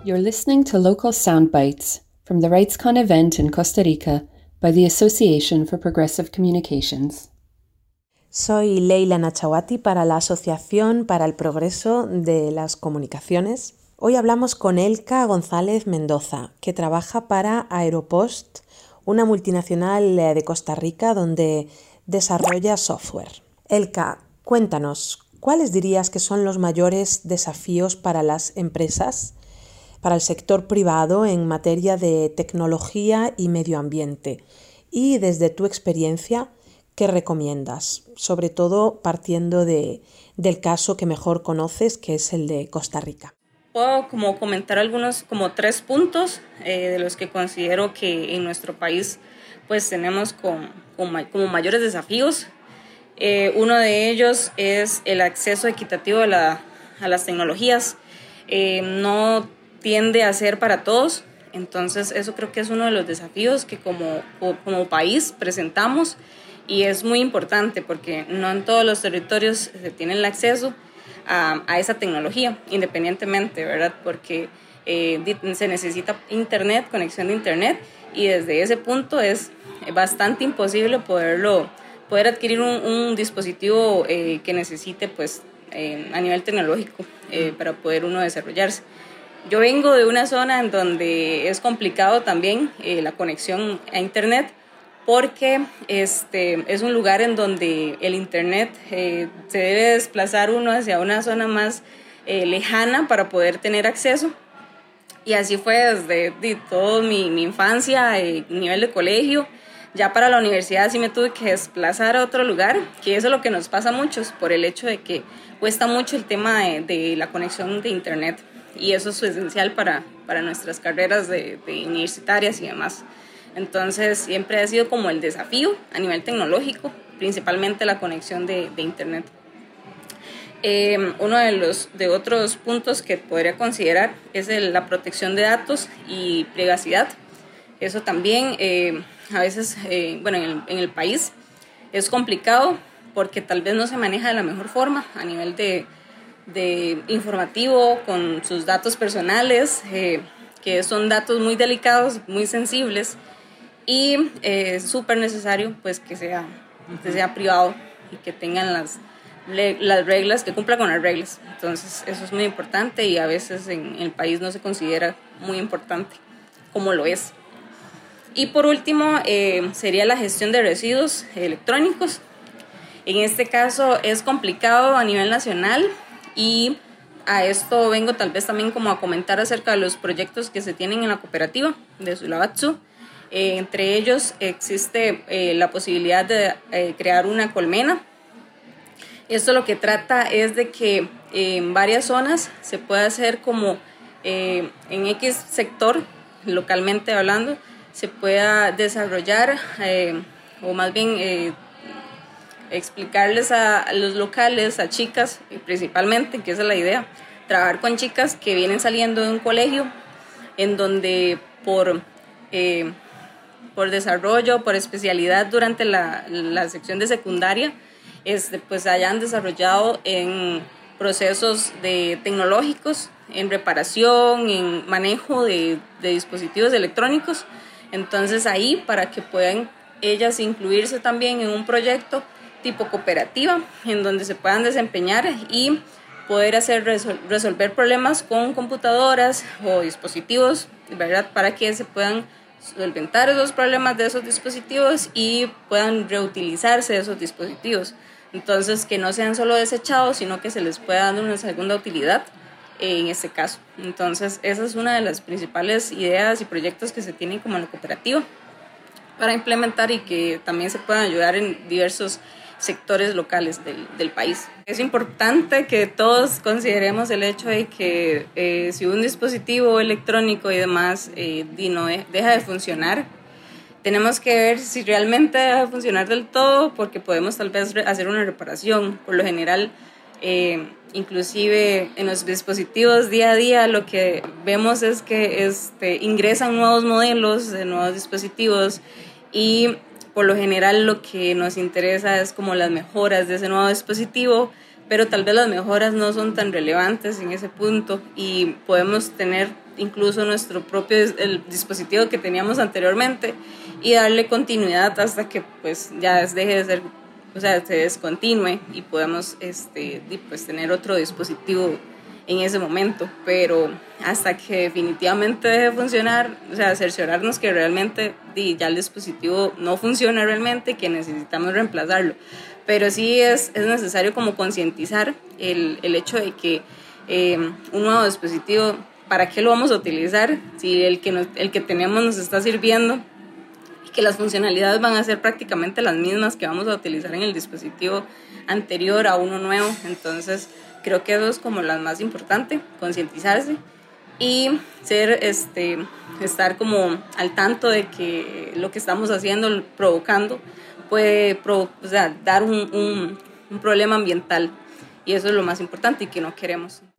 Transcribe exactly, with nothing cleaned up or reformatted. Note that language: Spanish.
You're listening to Local Sound Bites from the RightsCon event in Costa Rica by the Association for Progressive Communications. Soy Leila Nachawati para la Asociación para el Progreso de las Comunicaciones. Hoy hablamos con Elka González Mendoza, que trabaja para Aeropost, una multinacional de Costa Rica donde desarrolla software. Elka, cuéntanos, ¿cuáles dirías que son los mayores desafíos para las empresas, para el sector privado en materia de tecnología y medio ambiente? Y desde tu experiencia, ¿qué recomiendas? Sobre todo partiendo de, del caso que mejor conoces, que es el de Costa Rica. Puedo como comentar algunos, como tres puntos eh, de los que considero que en nuestro país pues tenemos con, con, como mayores desafíos. Eh, uno de ellos es el acceso equitativo a, la, a las tecnologías. Eh, no tiende a ser para todos, entonces eso creo que es uno de los desafíos que como, como país presentamos y es muy importante porque no en todos los territorios se tiene el acceso a, a esa tecnología, independientemente, ¿verdad? Porque eh, se necesita internet, conexión de internet, y desde ese punto es bastante imposible poderlo, poder adquirir un, un dispositivo eh, que necesite pues, eh, a nivel tecnológico eh, para poder uno desarrollarse. Yo vengo de una zona en donde es complicado también eh, la conexión a internet porque este, es un lugar en donde el internet eh, se debe desplazar uno hacia una zona más eh, lejana para poder tener acceso. Y así fue desde de toda mi, mi infancia, eh, nivel de colegio. Ya para la universidad sí me tuve que desplazar a otro lugar, que eso es lo que nos pasa a muchos por el hecho de que cuesta mucho el tema de, de la conexión de internet. Y eso es esencial para, para nuestras carreras de, de universitarias y demás. Entonces siempre ha sido como el desafío a nivel tecnológico, principalmente la conexión de, de internet. Eh, uno de los de otros puntos que podría considerar es el, la protección de datos y privacidad. Eso también eh, a veces, eh, bueno, en el, en el país es complicado porque tal vez no se maneja de la mejor forma a nivel de de informativo con sus datos personales, eh, que son datos muy delicados, muy sensibles, y eh, es súper necesario pues, que, sea, que sea privado y que tengan las, las reglas, que cumpla con las reglas. Entonces eso es muy importante y a veces en el país no se considera muy importante como lo es. Y por último eh, sería la gestión de residuos electrónicos. En este caso es complicado a nivel nacional. Y a esto vengo tal vez también como a comentar acerca de los proyectos que se tienen en la cooperativa de Sulabatsu. Eh, entre ellos existe eh, la posibilidad de eh, crear una colmena. Esto lo que trata es de que eh, en varias zonas se pueda hacer como eh, en X sector, localmente hablando, se pueda desarrollar eh, o más bien eh, explicarles a los locales, a chicas principalmente, que esa es la idea, trabajar con chicas que vienen saliendo de un colegio en donde por, eh, por desarrollo, por especialidad durante la, la sección de secundaria, este, pues hayan desarrollado en procesos de tecnológicos, en reparación, en manejo de, de dispositivos electrónicos. Entonces ahí para que puedan ellas incluirse también en un proyecto tipo cooperativa en donde se puedan desempeñar y poder hacer resol- resolver problemas con computadoras o dispositivos, ¿verdad? Para que se puedan solventar esos problemas de esos dispositivos y puedan reutilizarse esos dispositivos. Entonces que no sean solo desechados, sino que se les pueda dar una segunda utilidad en este caso. Entonces esa es una de las principales ideas y proyectos que se tienen como en la cooperativa para implementar y que también se puedan ayudar en diversos sectores locales del, del país. Es importante que todos consideremos el hecho de que eh, si un dispositivo electrónico y demás eh, no deja de funcionar, tenemos que ver si realmente deja de funcionar del todo, porque podemos tal vez hacer una reparación. Por lo general, eh, inclusive en los dispositivos día a día lo que vemos es que este, ingresan nuevos modelos de nuevos dispositivos y por lo general lo que nos interesa es como las mejoras de ese nuevo dispositivo, pero tal vez las mejoras no son tan relevantes en ese punto y podemos tener incluso nuestro propio el dispositivo que teníamos anteriormente y darle continuidad hasta que pues ya deje de ser, o sea, se descontinúe y podamos este, pues, tener otro dispositivo en ese momento, pero hasta que definitivamente deje de funcionar, o sea, cerciorarnos que realmente ya el dispositivo no funciona realmente, que necesitamos reemplazarlo. Pero sí es, es necesario como concientizar el, el hecho de que eh, un nuevo dispositivo, ¿para qué lo vamos a utilizar? Si el que, nos, el que tenemos nos está sirviendo y que las funcionalidades van a ser prácticamente las mismas que vamos a utilizar en el dispositivo anterior a uno nuevo. Entonces creo que eso es como lo más importante, concientizarse y ser, este, estar como al tanto de que lo que estamos haciendo, provocando, puede pro, o sea, dar un, un, un problema ambiental y eso es lo más importante y que no queremos.